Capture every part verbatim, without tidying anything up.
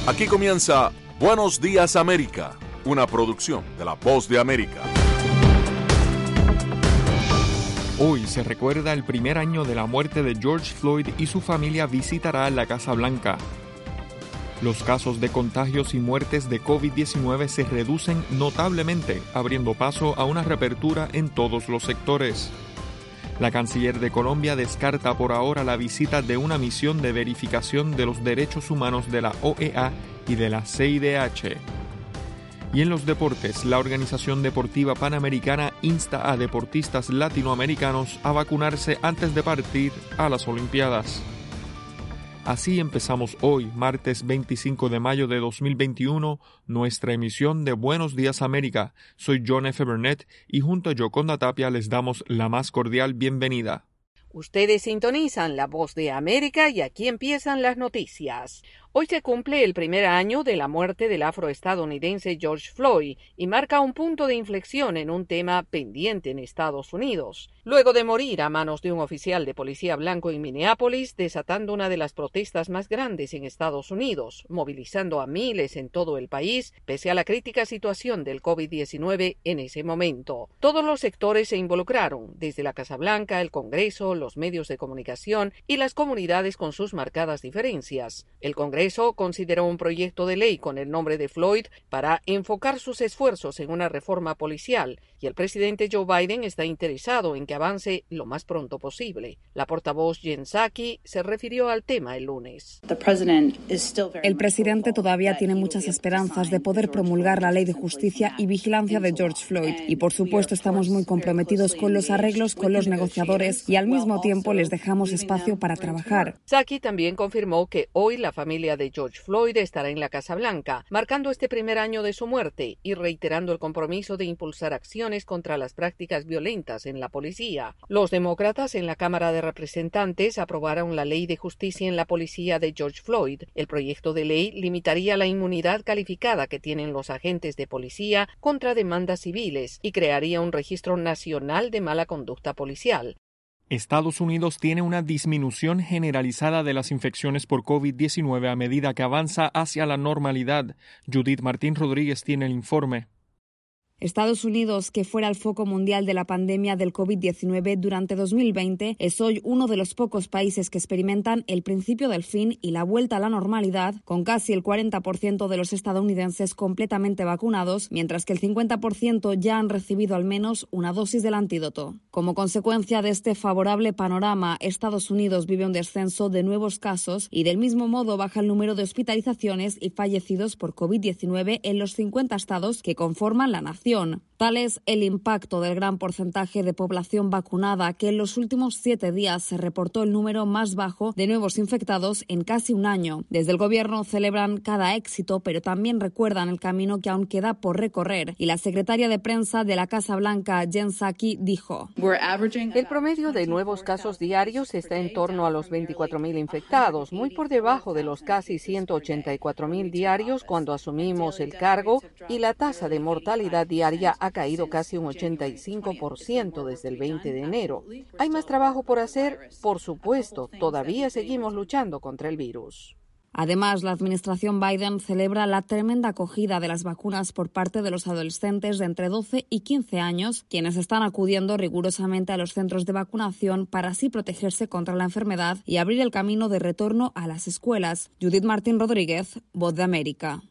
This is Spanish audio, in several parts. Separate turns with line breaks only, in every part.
Aquí comienza Buenos Días América, una producción de La Voz de América.
Hoy se recuerda el primer año de la muerte de George Floyd y su familia visitará la Casa Blanca. Los casos de contagios y muertes de COVID diecinueve se reducen notablemente, abriendo paso a una reapertura en todos los sectores. La canciller de Colombia descarta por ahora la visita de una misión de verificación de los derechos humanos de la O E A y de la C I D H. Y en los deportes, la Organización Deportiva Panamericana insta a deportistas latinoamericanos a vacunarse antes de partir a las Olimpiadas. Así empezamos hoy, martes veinticinco de mayo de dos mil veintiuno, nuestra emisión de Buenos Días América. Soy John F. Burnett y junto a Yoconda Tapia les damos la más cordial bienvenida.
Ustedes sintonizan La Voz de América y aquí empiezan las noticias. Hoy se cumple el primer año de la muerte del afroestadounidense George Floyd y marca un punto de inflexión en un tema pendiente en Estados Unidos. Luego de morir a manos de un oficial de policía blanco en Minneapolis, desatando una de las protestas más grandes en Estados Unidos, movilizando a miles en todo el país, pese a la crítica situación del COVID diecinueve en ese momento. Todos los sectores se involucraron, desde la Casa Blanca, el Congreso, los medios de comunicación y las comunidades con sus marcadas diferencias. El Congreso Congreso consideró un proyecto de ley con el nombre de Floyd para enfocar sus esfuerzos en una reforma policial y el presidente Joe Biden está interesado en que avance lo más pronto posible. La portavoz Jen Psaki se refirió al tema el lunes.
El presidente todavía tiene muchas esperanzas de poder promulgar la ley de justicia y vigilancia de George Floyd y por supuesto estamos muy comprometidos con los arreglos con los negociadores y al mismo tiempo les dejamos espacio para trabajar.
Psaki también confirmó que hoy la familia de George Floyd estará en la Casa Blanca, marcando este primer año de su muerte y reiterando el compromiso de impulsar acciones contra las prácticas violentas en la policía. Los demócratas en la Cámara de Representantes aprobaron la ley de justicia en la policía de George Floyd. El proyecto de ley limitaría la inmunidad calificada que tienen los agentes de policía contra demandas civiles y crearía un registro nacional de mala conducta policial.
Estados Unidos tiene una disminución generalizada de las infecciones por COVID diecinueve a medida que avanza hacia la normalidad. Judith Martín Rodríguez tiene el informe.
Estados Unidos, que fuera el foco mundial de la pandemia del COVID diecinueve durante dos mil veinte, es hoy uno de los pocos países que experimentan el principio del fin y la vuelta a la normalidad, con casi el cuarenta por ciento de los estadounidenses completamente vacunados, mientras que el cincuenta por ciento ya han recibido al menos una dosis del antídoto. Como consecuencia de este favorable panorama, Estados Unidos vive un descenso de nuevos casos y del mismo modo baja el número de hospitalizaciones y fallecidos por COVID diecinueve en los cincuenta estados que conforman la nación. Tal es el impacto del gran porcentaje de población vacunada que en los últimos siete días se reportó el número más bajo de nuevos infectados en casi un año. Desde el gobierno celebran cada éxito, pero también recuerdan el camino que aún queda por recorrer. Y la secretaria de prensa de la Casa Blanca, Jen Psaki, dijo:
El promedio de nuevos casos diarios está en torno a los veinticuatro mil infectados, muy por debajo de los casi ciento ochenta y cuatro mil diarios cuando asumimos el cargo, y la tasa de mortalidad diaria diaria ha caído casi un ochenta y cinco por ciento desde el veinte de enero. ¿Hay más trabajo por hacer? Por supuesto, todavía seguimos luchando contra el virus.
Además, la administración Biden celebra la tremenda acogida de las vacunas por parte de los adolescentes de entre doce y quince años, quienes están acudiendo rigurosamente a los centros de vacunación para así protegerse contra la enfermedad y abrir el camino de retorno a las escuelas. Judith Martín Rodríguez, Voz de América.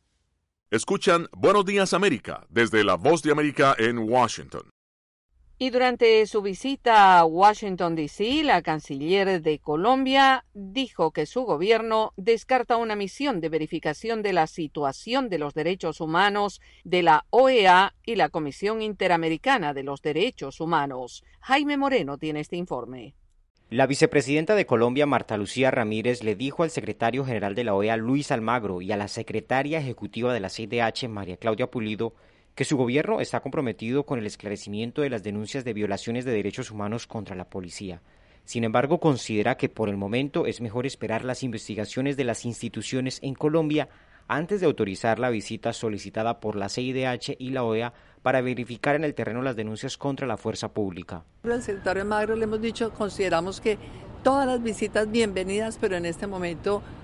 Escuchan Buenos Días América desde La Voz de América en Washington.
Y durante su visita a Washington, D C, la canciller de Colombia dijo que su gobierno descarta una misión de verificación de la situación de los derechos humanos de la O E A y la Comisión Interamericana de los Derechos Humanos. Jaime Moreno tiene este informe.
La vicepresidenta de Colombia, Marta Lucía Ramírez, le dijo al secretario general de la O E A, Luis Almagro, y a la secretaria ejecutiva de la C I D H, María Claudia Pulido, que su gobierno está comprometido con el esclarecimiento de las denuncias de violaciones de derechos humanos contra la policía. Sin embargo, considera que por el momento es mejor esperar las investigaciones de las instituciones en Colombia antes de autorizar la visita solicitada por la C I D H y la O E A para verificar en el terreno las denuncias contra la fuerza pública.
Al secretario Almagro le hemos dicho, consideramos que todas las visitas bienvenidas, pero en este momento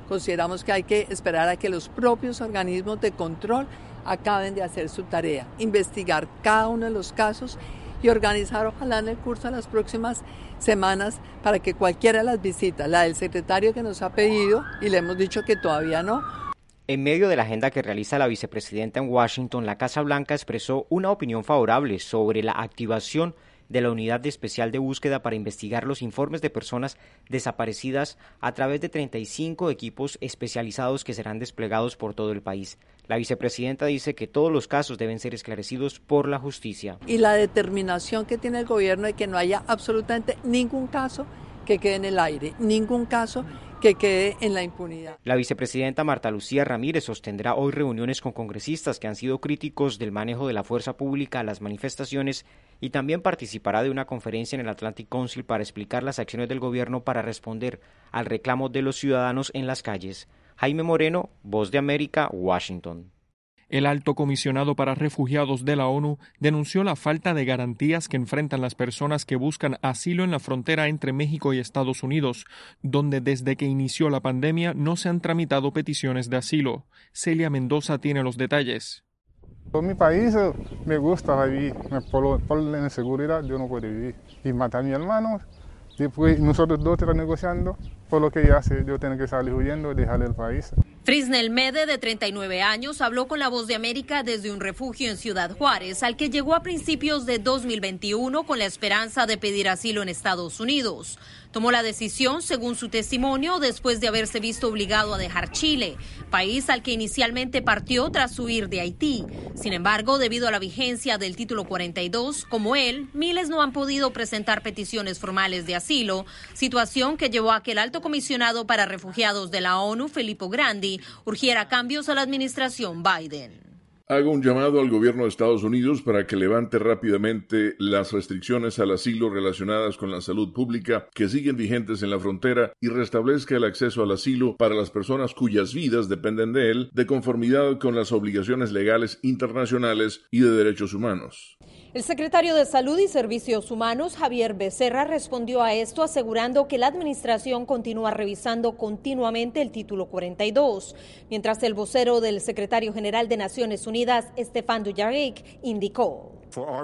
consideramos que hay que esperar a que los propios organismos de control acaben de hacer su tarea, investigar cada uno de los casos y organizar ojalá en el curso de las próximas semanas para que cualquiera de las visitas, la del secretario que nos ha pedido y le hemos dicho que todavía no.
En medio de la agenda que realiza la vicepresidenta en Washington, la Casa Blanca expresó una opinión favorable sobre la activación de la Unidad Especial de Búsqueda para investigar los informes de personas desaparecidas a través de treinta y cinco equipos especializados que serán desplegados por todo el país. La vicepresidenta dice que todos los casos deben ser esclarecidos por la justicia.
Y la determinación que tiene el gobierno de que no haya absolutamente ningún caso que quede en el aire, ningún caso que quede en la impunidad.
La vicepresidenta Marta Lucía Ramírez sostendrá hoy reuniones con congresistas que han sido críticos del manejo de la fuerza pública a las manifestaciones y también participará de una conferencia en el Atlantic Council para explicar las acciones del gobierno para responder al reclamo de los ciudadanos en las calles. Jaime Moreno, Voz de América, Washington.
El alto comisionado para refugiados de la ONU denunció la falta de garantías que enfrentan las personas que buscan asilo en la frontera entre México y Estados Unidos, donde desde que inició la pandemia no se han tramitado peticiones de asilo. Celia Mendoza tiene los detalles.
En mi país me gusta vivir, por, por la inseguridad yo no puedo vivir. Y matar a mi hermano, después nosotros dos estamos negociando, por lo que ella hace, yo tengo que salir huyendo y dejarle el país.
Frisnel Mede, de treinta y nueve años, habló con La Voz de América desde un refugio en Ciudad Juárez, al que llegó a principios de dos mil veintiuno con la esperanza de pedir asilo en Estados Unidos. Tomó la decisión, según su testimonio, después de haberse visto obligado a dejar Chile, país al que inicialmente partió tras huir de Haití. Sin embargo, debido a la vigencia del título cuarenta y dos, como él, miles no han podido presentar peticiones formales de asilo, situación que llevó a que el alto comisionado para refugiados de la ONU, Filippo Grandi, urgiera cambios a la administración Biden.
Hago un llamado al gobierno de Estados Unidos para que levante rápidamente las restricciones al asilo relacionadas con la salud pública que siguen vigentes en la frontera y restablezca el acceso al asilo para las personas cuyas vidas dependen de él, de conformidad con las obligaciones legales internacionales y de derechos humanos.
El secretario de Salud y Servicios Humanos, Javier Becerra, respondió a esto asegurando que la administración continúa revisando continuamente el título cuarenta y dos, mientras el vocero del secretario general de Naciones Unidas, Stéphane Dujarric, indicó: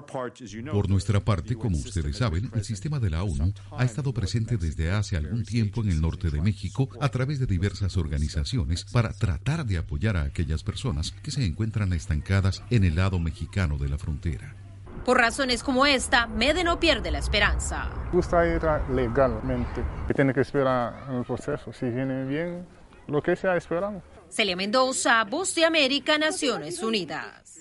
Por nuestra parte, como ustedes saben, el sistema de la ONU ha estado presente desde hace algún tiempo en el norte de México a través de diversas organizaciones para tratar de apoyar a aquellas personas que se encuentran estancadas en el lado mexicano de la frontera.
Por razones como esta, Mede no pierde la esperanza.
Gusta ir legalmente, que tiene que esperar el proceso. Si viene bien, lo que sea, esperamos.
Celia Mendoza, Voz de América, Naciones Unidas.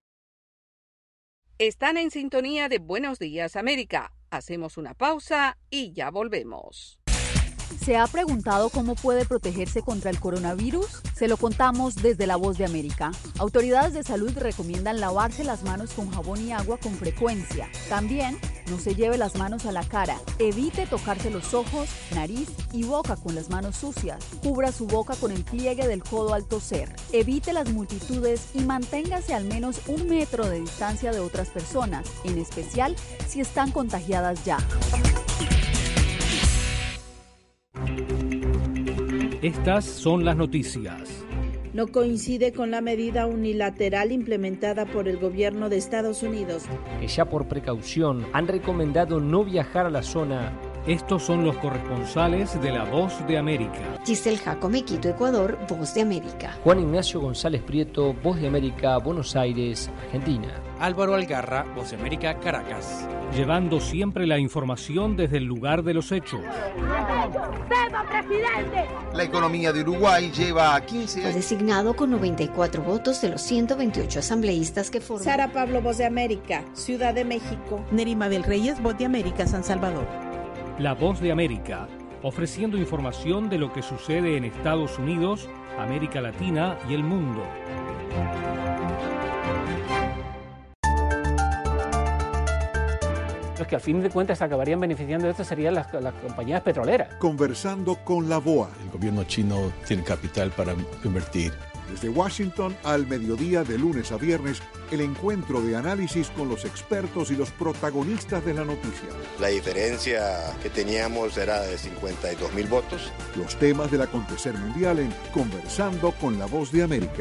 Están en sintonía de Buenos Días América. Hacemos una pausa y ya volvemos.
¿Se ha preguntado cómo puede protegerse contra el coronavirus? Se lo contamos desde La Voz de América. Autoridades de salud recomiendan lavarse las manos con jabón y agua con frecuencia. También, no se lleve las manos a la cara. Evite tocarse los ojos, nariz y boca con las manos sucias. Cubra su boca con el pliegue del codo al toser. Evite las multitudes y manténgase al menos un metro de distancia de otras personas, en especial si están contagiadas ya.
Estas son las noticias.
No coincide con la medida unilateral implementada por el gobierno de Estados Unidos,
que ya por precaución han recomendado no viajar a la zona. Estos son los corresponsales de La Voz de América.
Giselle Jacome, Quito, Ecuador, Voz de América.
Juan Ignacio González Prieto, Voz de América, Buenos Aires, Argentina.
Álvaro Algarra, Voz de América, Caracas.
Llevando siempre la información desde el lugar de los hechos.
La economía de Uruguay lleva a quince años.
Fue designado con noventa y cuatro votos de los ciento veintiocho asambleístas que forman.
Sara Pablo, Voz de América, Ciudad de México.
Nerima del Reyes, Voz de América, San Salvador.
La Voz de América, ofreciendo información de lo que sucede en Estados Unidos, América Latina y el mundo.
Los que al fin de cuentas acabarían beneficiando de esto serían las, las compañías petroleras.
Conversando con la B O A.
El gobierno chino tiene capital para invertir
Desde Washington al mediodía de lunes a viernes, el encuentro de análisis con los expertos y los protagonistas de la noticia.
La diferencia que teníamos era de cincuenta y dos mil votos.
Los temas del acontecer mundial en Conversando con la Voz de América.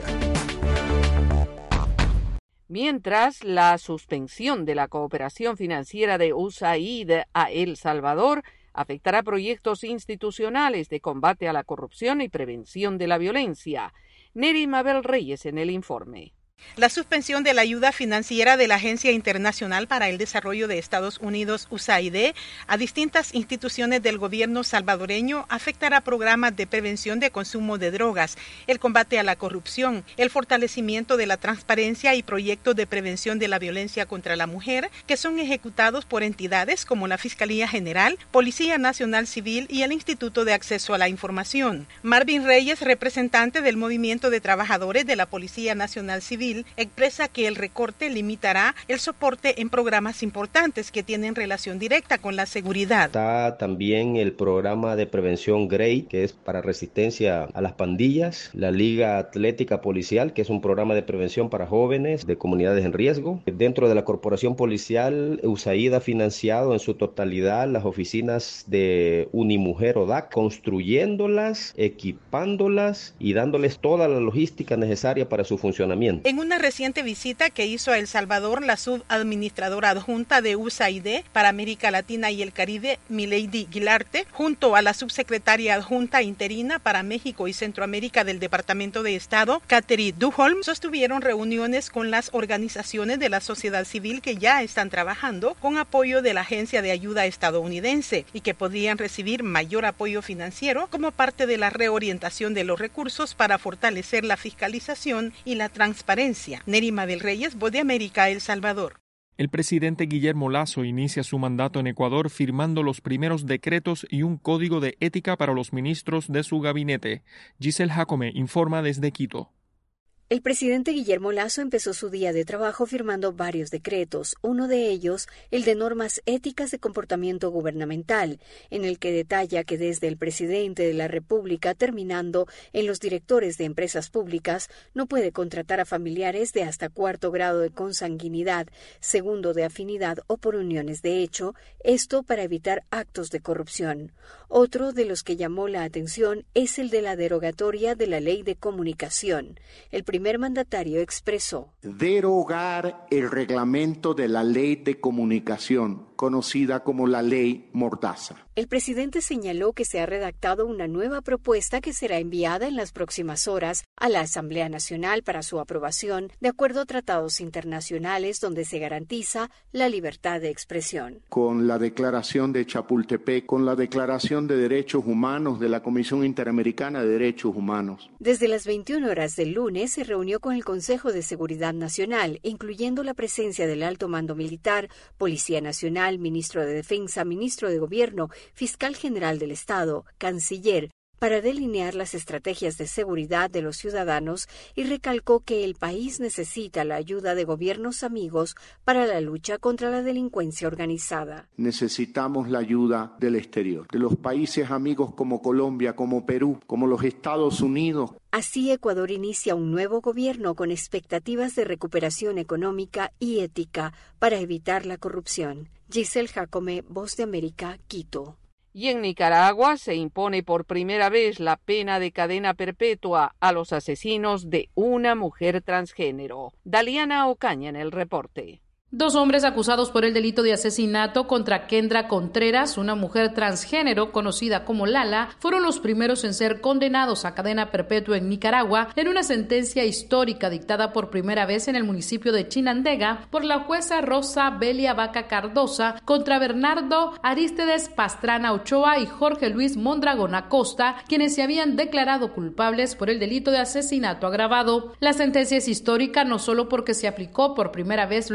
Mientras, la suspensión de la cooperación financiera de U S A I D a El Salvador afectará proyectos institucionales de combate a la corrupción y prevención de la violencia. Neri Mabel Reyes en el informe.
La suspensión de la ayuda financiera de la Agencia Internacional para el Desarrollo de Estados Unidos, U S A I D, a distintas instituciones del gobierno salvadoreño afectará programas de prevención de consumo de drogas, el combate a la corrupción, el fortalecimiento de la transparencia y proyectos de prevención de la violencia contra la mujer, que son ejecutados por entidades como la Fiscalía General, Policía Nacional Civil y el Instituto de Acceso a la Información. Marvin Reyes, representante del Movimiento de Trabajadores de la Policía Nacional Civil, expresa que el recorte limitará el soporte en programas importantes que tienen relación directa con la seguridad.
Está también el programa de prevención Grey, que es para resistencia a las pandillas, la Liga Atlética Policial, que es un programa de prevención para jóvenes de comunidades en riesgo. Dentro de la corporación policial, U S A I D ha financiado en su totalidad las oficinas de Unimujer O D A C, construyéndolas, equipándolas y dándoles toda la logística necesaria para su funcionamiento.
En una reciente visita que hizo a El Salvador, la subadministradora adjunta de U S A I D para América Latina y el Caribe, Milady Guilarte, junto a la subsecretaria adjunta interina para México y Centroamérica del Departamento de Estado, Catherine Duholm, sostuvieron reuniones con las organizaciones de la sociedad civil que ya están trabajando con apoyo de la Agencia de Ayuda Estadounidense y que podrían recibir mayor apoyo financiero como parte de la reorientación de los recursos para fortalecer la fiscalización y la transparencia. Neri Mabel Reyes, Voz de América, El Salvador.
El presidente Guillermo Lasso inicia su mandato en Ecuador firmando los primeros decretos y un código de ética para los ministros de su gabinete. Giselle Jacome informa desde Quito.
El presidente Guillermo Lasso empezó su día de trabajo firmando varios decretos, uno de ellos el de normas éticas de comportamiento gubernamental, en el que detalla que desde el presidente de la República terminando en los directores de empresas públicas no puede contratar a familiares de hasta cuarto grado de consanguinidad, segundo de afinidad o por uniones de hecho, esto para evitar actos de corrupción. Otro de los que llamó la atención es el de la derogatoria de la Ley de Comunicación. El El primer mandatario expresó:
derogar el reglamento de la Ley de Comunicación, conocida como la Ley Mordaza.
El presidente señaló que se ha redactado una nueva propuesta que será enviada en las próximas horas a la Asamblea Nacional para su aprobación, de acuerdo a tratados internacionales donde se garantiza la libertad de expresión.
Con la Declaración de Chapultepec, con la Declaración de Derechos Humanos de la Comisión Interamericana de Derechos Humanos.
Desde las veintiuna horas del lunes se reunió con el Consejo de Seguridad Nacional, incluyendo la presencia del Alto Mando Militar, Policía Nacional, Ministro de Defensa, Ministro de Gobierno, Fiscal General del Estado, Canciller, para delinear las estrategias de seguridad de los ciudadanos y recalcó que el país necesita la ayuda de gobiernos amigos para la lucha contra la delincuencia organizada.
Necesitamos la ayuda del exterior, de los países amigos como Colombia, como Perú, como los Estados Unidos.
Así, Ecuador inicia un nuevo gobierno con expectativas de recuperación económica y ética para evitar la corrupción. Giselle Jacome, Voz de América, Quito.
Y en Nicaragua se impone por primera vez la pena de cadena perpetua a los asesinos de una mujer transgénero. Daliana Ocaña en el reporte.
Dos hombres acusados por el delito de asesinato contra Kendra Contreras, una mujer transgénero conocida como Lala, fueron los primeros en ser condenados a cadena perpetua en Nicaragua en una sentencia histórica dictada por primera vez en el municipio de Chinandega por la jueza Rosa Belia Vaca Cardosa contra Bernardo Arístedes Pastrana Ochoa y Jorge Luis Mondragón Acosta, quienes se habían declarado culpables por el delito de asesinato agravado. La sentencia es histórica no solo porque se aplicó por primera vez luego de su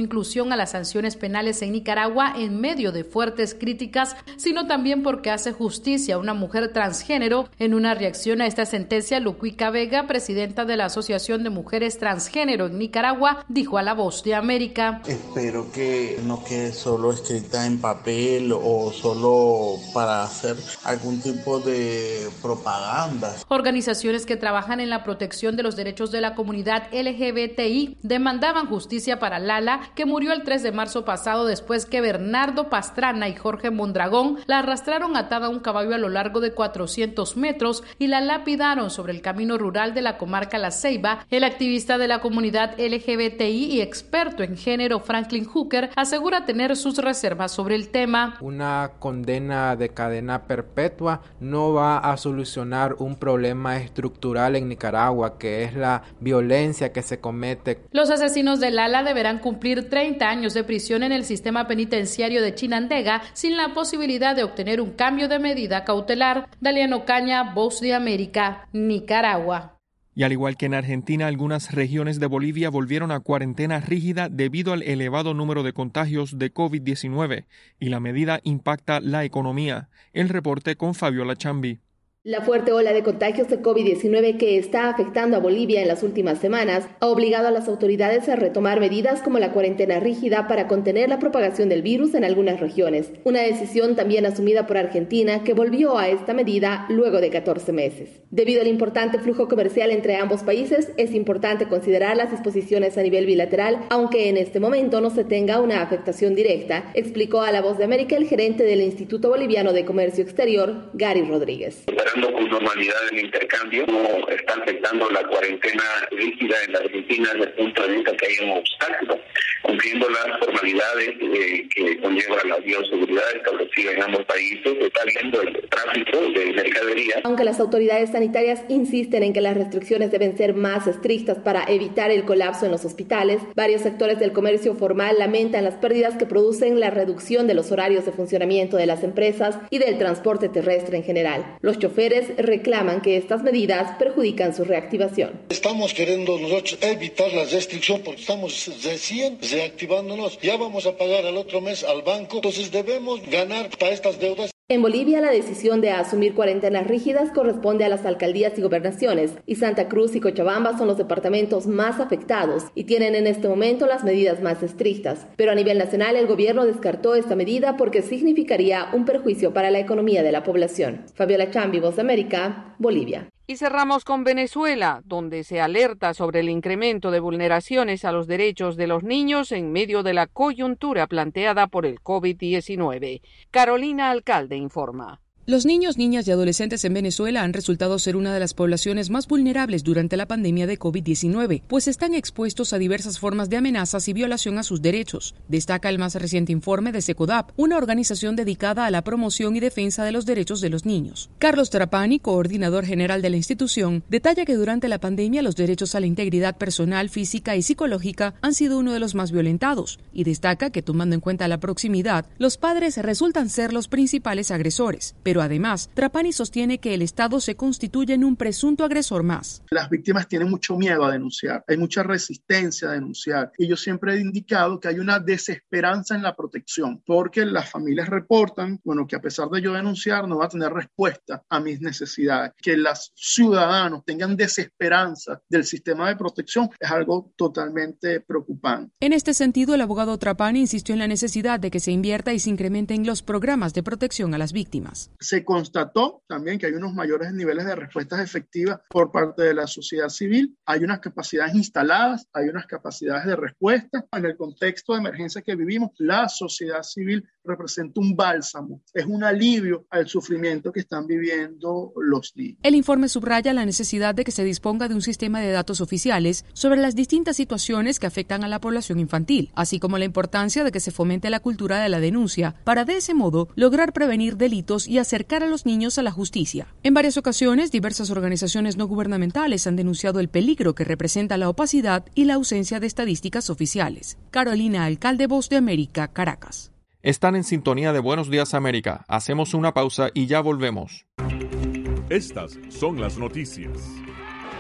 inclusión a las sanciones penales en Nicaragua en medio de fuertes críticas, sino también porque hace justicia a una mujer transgénero. En una reacción a esta sentencia, Lucuica Vega, presidenta de la Asociación de Mujeres Transgénero en Nicaragua, dijo a La Voz de América:
espero que no quede solo escrita en papel o solo para hacer algún tipo de propaganda.
Organizaciones que trabajan en la protección de los derechos de la comunidad L G B T I demandaban justicia para Lala, que murió el tres de marzo pasado después que Bernardo Pastrana y Jorge Mondragón la arrastraron atada a un caballo a lo largo de cuatrocientos metros y la lapidaron sobre el camino rural de la comarca La Ceiba. El activista de la comunidad L G B T I y experto en género Franklin Hooker asegura tener sus reservas sobre el tema.
Una condena de cadena perpetua no va a solucionar un problema estructural en Nicaragua, que es la violencia que se comete.
Los asesinos de Lala deberán cumplir treinta años de prisión en el sistema penitenciario de Chinandega sin la posibilidad de obtener un cambio de medida cautelar. Daliano Caña, Voz de América, Nicaragua.
Y al igual que en Argentina, algunas regiones de Bolivia volvieron a cuarentena rígida debido al elevado número de contagios de COVID diecinueve, y la medida impacta la economía. El reporte con Fabiola Chambi.
La fuerte ola de contagios de COVID diecinueve que está afectando a Bolivia en las últimas semanas ha obligado a las autoridades a retomar medidas como la cuarentena rígida para contener la propagación del virus en algunas regiones. Una decisión también asumida por Argentina, que volvió a esta medida luego de catorce meses. Debido al importante flujo comercial entre ambos países, es importante considerar las disposiciones a nivel bilateral, aunque en este momento no se tenga una afectación directa, explicó a La Voz de América el gerente del Instituto Boliviano de Comercio Exterior, Gary Rodríguez.
Con normalidad en el intercambio, no está afectando la cuarentena rígida en la Argentina desde el punto de vista que hay un obstáculo, cumpliendo las formalidades eh, que conlleva la bioseguridad establecida en ambos países. Está viendo el tráfico de mercadería.
Aunque las autoridades sanitarias insisten en que las restricciones deben ser más estrictas para evitar el colapso en los hospitales, varios sectores del comercio formal lamentan las pérdidas que producen la reducción de los horarios de funcionamiento de las empresas y del transporte terrestre en general. Los choferes reclaman que estas medidas perjudican su reactivación.
Estamos queriendo nosotros evitar la restricción porque estamos recién reactivándonos. Ya vamos a pagar al otro mes al banco, entonces debemos ganar para estas deudas.
En Bolivia, la decisión de asumir cuarentenas rígidas corresponde a las alcaldías y gobernaciones, y Santa Cruz y Cochabamba son los departamentos más afectados y tienen en este momento las medidas más estrictas. Pero a nivel nacional, el gobierno descartó esta medida porque significaría un perjuicio para la economía de la población. Fabiola Chambi, Voz de América, Bolivia.
Y cerramos con Venezuela, donde se alerta sobre el incremento de vulneraciones a los derechos de los niños en medio de la coyuntura planteada por el COVID diecinueve. Carolina Alcalde informa.
Los niños, niñas y adolescentes en Venezuela han resultado ser una de las poblaciones más vulnerables durante la pandemia de COVID diecinueve, pues están expuestos a diversas formas de amenazas y violación a sus derechos, destaca el más reciente informe de SECODAP, una organización dedicada a la promoción y defensa de los derechos de los niños. Carlos Trapani, coordinador general de la institución, detalla que durante la pandemia los derechos a la integridad personal, física y psicológica han sido uno de los más violentados, y destaca que, tomando en cuenta la proximidad, los padres resultan ser los principales agresores. Pero además, Trapani sostiene que el Estado se constituye en un presunto agresor más.
Las víctimas tienen mucho miedo a denunciar, hay mucha resistencia a denunciar. Y yo siempre he indicado que hay una desesperanza en la protección, porque las familias reportan, bueno, que a pesar de yo denunciar, no va a tener respuesta a mis necesidades. Que los ciudadanos tengan desesperanza del sistema de protección es algo totalmente preocupante.
En este sentido, el abogado Trapani insistió en la necesidad de que se invierta y se incrementen los programas de protección a las víctimas.
Se constató también que hay unos mayores niveles de respuestas efectivas por parte de la sociedad civil, hay unas capacidades instaladas, hay unas capacidades de respuesta. En el contexto de emergencia que vivimos, la sociedad civil representa un bálsamo, es un alivio al sufrimiento que están viviendo los niños.
El informe subraya la necesidad de que se disponga de un sistema de datos oficiales sobre las distintas situaciones que afectan a la población infantil, así como la importancia de que se fomente la cultura de la denuncia para de ese modo lograr prevenir delitos y acercar a los niños a la justicia. En varias ocasiones, diversas organizaciones no gubernamentales han denunciado el peligro que representa la opacidad y la ausencia de estadísticas oficiales. Carolina Alcalde, Voz de América, Caracas.
Están en sintonía de Buenos Días América. Hacemos una pausa y ya volvemos.
Estas son las noticias.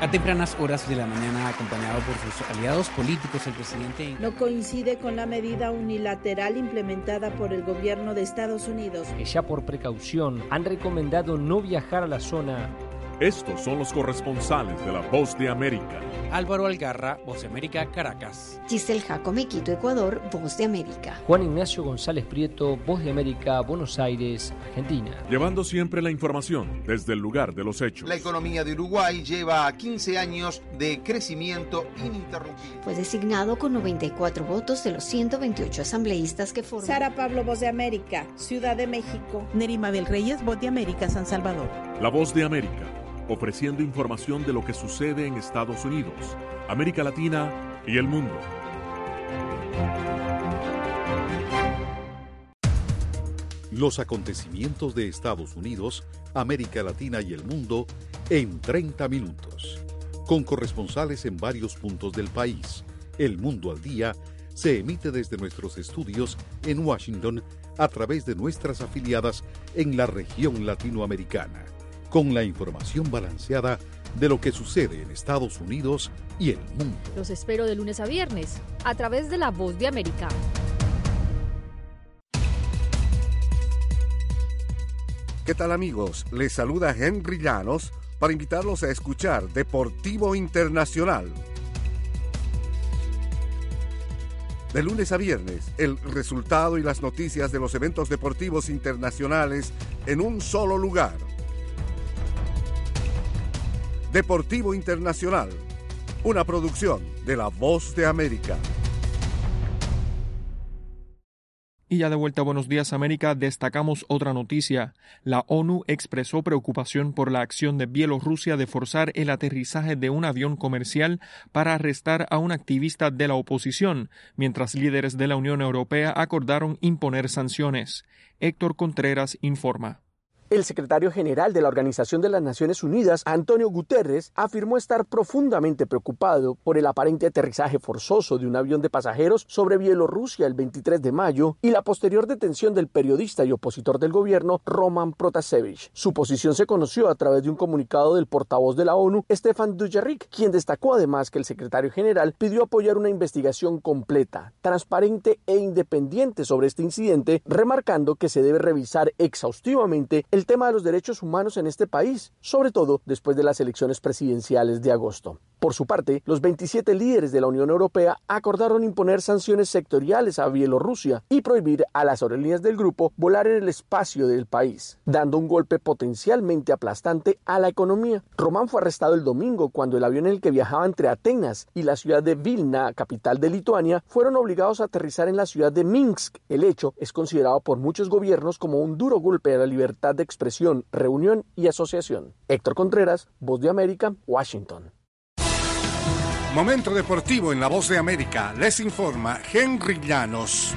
A tempranas horas de la mañana, acompañado por sus aliados políticos, el presidente
no coincide con la medida unilateral implementada por el gobierno de Estados Unidos,
que ya por precaución han recomendado no viajar a la zona.
Estos son los corresponsales de La Voz de América.
Álvaro Algarra, Voz de América, Caracas.
Giselle Jacome, Quito, Ecuador, Voz de América.
Juan Ignacio González Prieto, Voz de América, Buenos Aires, Argentina.
Llevando siempre la información desde el lugar de los hechos.
La economía de Uruguay lleva quince años de crecimiento ininterrumpido.
Fue designado con noventa y cuatro votos de los ciento veintiocho asambleístas que forman.
Sara Pablo, Voz de América, Ciudad de México.
Nerima Bel Reyes, Voz de América, San Salvador.
La Voz de América, ofreciendo información de lo que sucede en Estados Unidos, América Latina y el mundo.
Los acontecimientos de Estados Unidos, América Latina y el mundo en treinta minutos. Con corresponsales en varios puntos del país. El Mundo al Día se emite desde nuestros estudios en Washington a través de nuestras afiliadas en la región latinoamericana, con la información balanceada de lo que sucede en Estados Unidos y el mundo.
Los espero de lunes a viernes, a través de La Voz de América.
¿Qué tal, amigos? Les saluda Henry Llanos para invitarlos a escuchar Deportivo Internacional. De lunes a viernes, el resultado y las noticias de los eventos deportivos internacionales en un solo lugar. Deportivo Internacional, una producción de La Voz de América.
Y ya de vuelta a Buenos Días América, destacamos otra noticia. La ONU expresó preocupación por la acción de Bielorrusia de forzar el aterrizaje de un avión comercial para arrestar a un activista de la oposición, mientras líderes de la Unión Europea acordaron imponer sanciones. Héctor Contreras informa.
El secretario general de la Organización de las Naciones Unidas, Antonio Guterres, afirmó estar profundamente preocupado por el aparente aterrizaje forzoso de un avión de pasajeros sobre Bielorrusia el veintitrés de mayo y la posterior detención del periodista y opositor del gobierno, Roman Protasevich. Su posición se conoció a través de un comunicado del portavoz de la ONU, Stefan Dujarric, quien destacó además que el secretario general pidió apoyar una investigación completa, transparente e independiente sobre este incidente, remarcando que se debe revisar exhaustivamente el tema de los derechos humanos en este país, sobre todo después de las elecciones presidenciales de agosto. Por su parte, los veintisiete líderes de la Unión Europea acordaron imponer sanciones sectoriales a Bielorrusia y prohibir a las aerolíneas del grupo volar en el espacio del país, dando un golpe potencialmente aplastante a la economía. Roman fue arrestado el domingo cuando el avión en el que viajaba entre Atenas y la ciudad de Vilna, capital de Lituania, fueron obligados a aterrizar en la ciudad de Minsk. El hecho es considerado por muchos gobiernos como un duro golpe a la libertad de expresión, reunión y asociación. Héctor Contreras, Voz de América, Washington.
Momento deportivo en La Voz de América. Les informa Henry Llanos.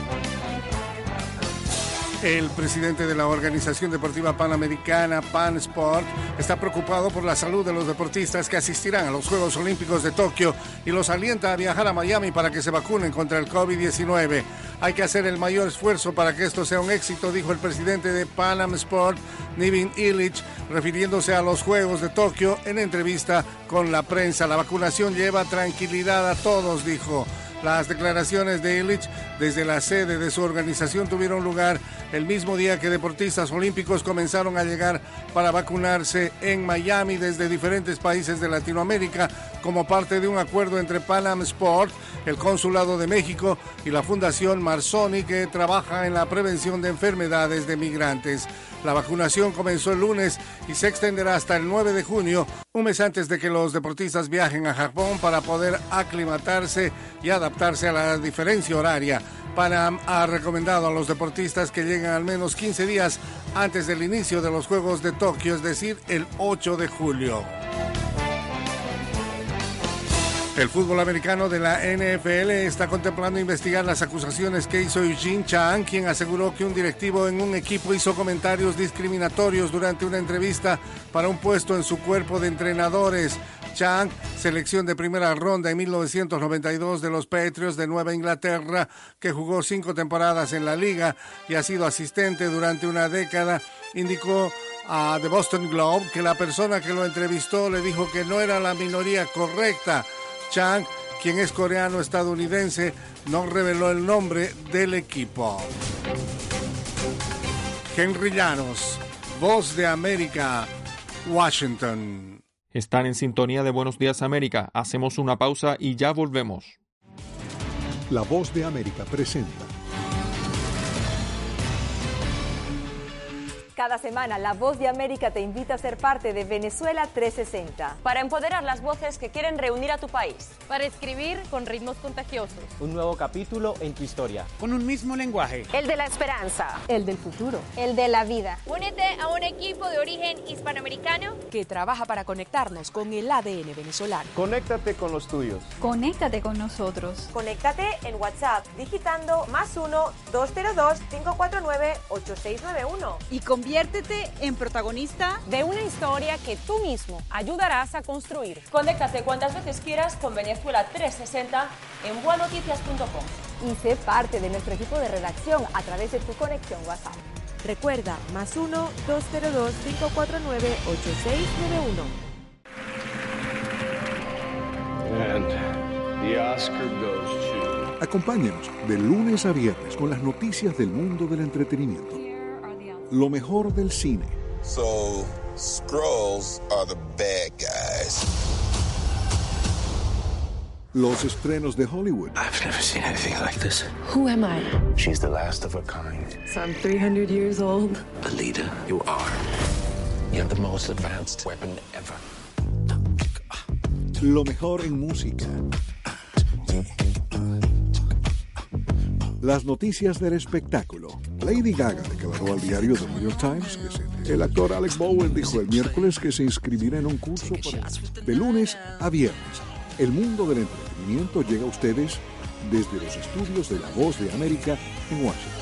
El presidente de la Organización Deportiva Panamericana, PAN Sport, está preocupado por la salud de los deportistas que asistirán a los Juegos Olímpicos de Tokio y los alienta a viajar a Miami para que se vacunen contra el COVID diecinueve. Hay que hacer el mayor esfuerzo para que esto sea un éxito, dijo el presidente de Pan Sport, Nevin Illich, refiriéndose a los Juegos de Tokio en entrevista con la prensa. La vacunación lleva tranquilidad a todos, dijo. Las declaraciones de Illich desde la sede de su organización tuvieron lugar el mismo día que deportistas olímpicos comenzaron a llegar para vacunarse en Miami desde diferentes países de Latinoamérica como parte de un acuerdo entre Pan Am Sport, el Consulado de México y la Fundación Marzoni, que trabaja en la prevención de enfermedades de migrantes. La vacunación comenzó el lunes y se extenderá hasta el nueve de junio, un mes antes de que los deportistas viajen a Japón para poder aclimatarse y adaptarse a la diferencia horaria. Panam ha recomendado a los deportistas que lleguen al menos quince días antes del inicio de los Juegos de Tokio, es decir, el ocho de julio. El fútbol americano de la N F L está contemplando investigar las acusaciones que hizo Eugene Chang, quien aseguró que un directivo en un equipo hizo comentarios discriminatorios durante una entrevista para un puesto en su cuerpo de entrenadores. Chang, selección de primera ronda en mil novecientos noventa y dos de los Patriots de Nueva Inglaterra, que jugó cinco temporadas en la liga y ha sido asistente durante una década, indicó a The Boston Globe que la persona que lo entrevistó le dijo que no era la minoría correcta. Chang, quien es coreano-estadounidense, no reveló el nombre del equipo. Henry Llanos, Voz de América, Washington.
Están en sintonía de Buenos Días América. Hacemos una pausa y ya volvemos.
La Voz de América presenta.
Cada semana, La Voz de América te invita a ser parte de Venezuela trescientos sesenta.
Para empoderar las voces que quieren reunir a tu país.
Para escribir con ritmos contagiosos.
Un nuevo capítulo en tu historia.
Con un mismo lenguaje.
El de la esperanza.
El del futuro.
El de la vida.
Únete a un equipo de origen hispanoamericano
que trabaja para conectarnos con el A D N venezolano.
Conéctate con los tuyos.
Conéctate con nosotros.
Conéctate en WhatsApp digitando más uno, dos cero dos, cinco cuatro nueve, ocho seis nueve uno.
Y conviértete en protagonista
de una historia que tú mismo ayudarás a construir. Conéctate cuantas veces quieras con Venezuela trescientos sesenta en bua noticias punto com.
Y sé parte de nuestro equipo de redacción a través de tu conexión WhatsApp.
Recuerda, más uno, dos cero dos, cinco cuatro nueve, ocho seis nueve uno.
And the Oscar goes to...
Acompáñenos de lunes a viernes con las noticias del mundo del entretenimiento. Lo mejor del cine.
So, Skrulls are the bad guys.
Los estrenos de Hollywood.
I've never seen anything like this.
Who am I?
She's the last of her kind.
So I'm three hundred years old.
Alita, you are. You have the most advanced weapon ever.
Lo mejor en música. Las noticias del espectáculo. Lady Gaga declaró al diario The New York Times que se... el actor Alec Baldwin dijo el miércoles que se inscribirá en un curso para... de lunes a viernes. El mundo del entretenimiento llega a ustedes desde los estudios de La Voz de América en Washington.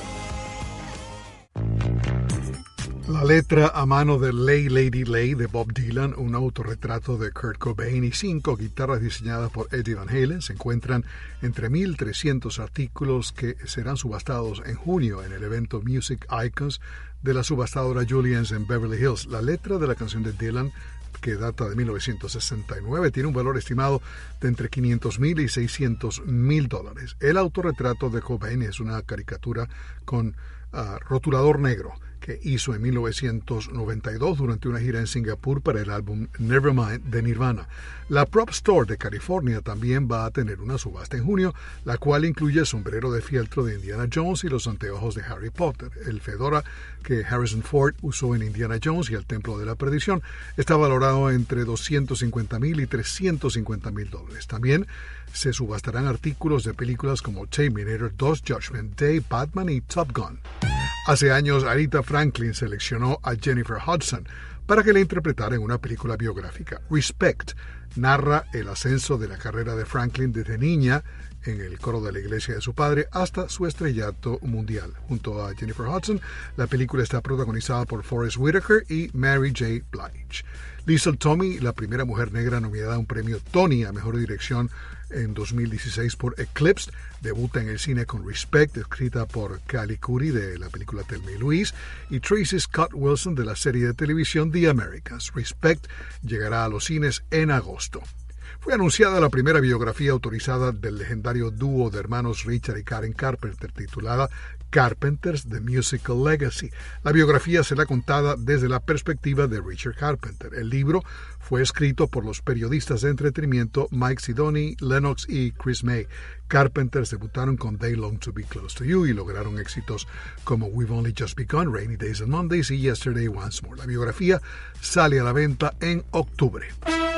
La letra a mano de Lay Lady Lay de Bob Dylan, un autorretrato de Kurt Cobain y cinco guitarras diseñadas por Eddie Van Halen se encuentran entre mil trescientos artículos que serán subastados en junio en el evento Music Icons de la subastadora Julien's en Beverly Hills. La letra de la canción de Dylan, que data de mil novecientos sesenta y nueve, tiene un valor estimado de entre quinientos mil y seiscientos mil dólares. El autorretrato de Cobain es una caricatura con uh, rotulador negro que hizo en mil novecientos noventa y dos durante una gira en Singapur para el álbum Nevermind de Nirvana. La Prop Store de California también va a tener una subasta en junio, la cual incluye el sombrero de fieltro de Indiana Jones y los anteojos de Harry Potter. El fedora que Harrison Ford usó en Indiana Jones y el Templo de la Perdición está valorado entre doscientos cincuenta mil y trescientos cincuenta mil dólares. También se subastarán artículos de películas como Terminator dos, Judgment Day, Batman y Top Gun. Hace años, Aretha Franklin seleccionó a Jennifer Hudson para que la interpretara en una película biográfica. Respect narra el ascenso de la carrera de Franklin desde niña en el coro de la iglesia de su padre hasta su estrellato mundial. Junto a Jennifer Hudson, la película está protagonizada por Forest Whitaker y Mary J. Blige. Liesl Tommy, la primera mujer negra nominada a un premio Tony a Mejor Dirección en dos mil dieciséis por Eclipse, debuta en el cine con Respect, escrita por Callie Curry de la película Thelma y Louise, y Tracy Scott Wilson de la serie de televisión The Americans. Respect llegará a los cines en agosto. Fue anunciada la primera biografía autorizada del legendario dúo de hermanos Richard y Karen Carpenter, titulada Carpenter's The Musical Legacy. La biografía será contada desde la perspectiva de Richard Carpenter. El libro fue escrito por los periodistas de entretenimiento Mike Sidoni, Lennox y Chris May. Carpenters debutaron con They Long to Be Close to You y lograron éxitos como We've Only Just Begun, Rainy Days and Mondays y Yesterday Once More. La biografía sale a la venta en octubre.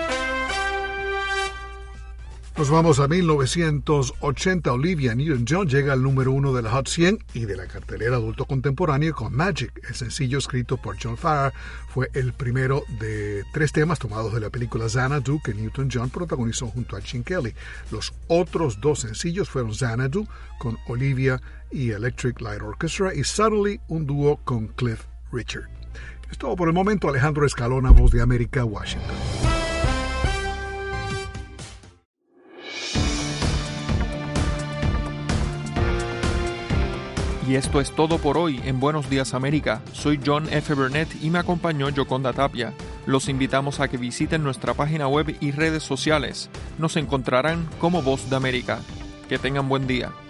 Nos vamos a mil novecientos ochenta. Olivia Newton-John llega al número uno de la Hot cien y de la cartelera adulto contemporáneo con Magic. El sencillo escrito por John Farrar fue el primero de tres temas tomados de la película Xanadu que Newton-John protagonizó junto a Gene Kelly. Los otros dos sencillos fueron Xanadu con Olivia y Electric Light Orchestra y Suddenly, un dúo con Cliff Richard. Es todo por el momento. Alejandro Escalona, Voz de América, Washington.
Y Y esto es todo por hoy en Buenos Días América. Soy John F. Burnett y me acompañó Yoconda Tapia. Los invitamos a que visiten nuestra página web y redes sociales. Nos encontrarán como Voz de América. Que tengan buen día.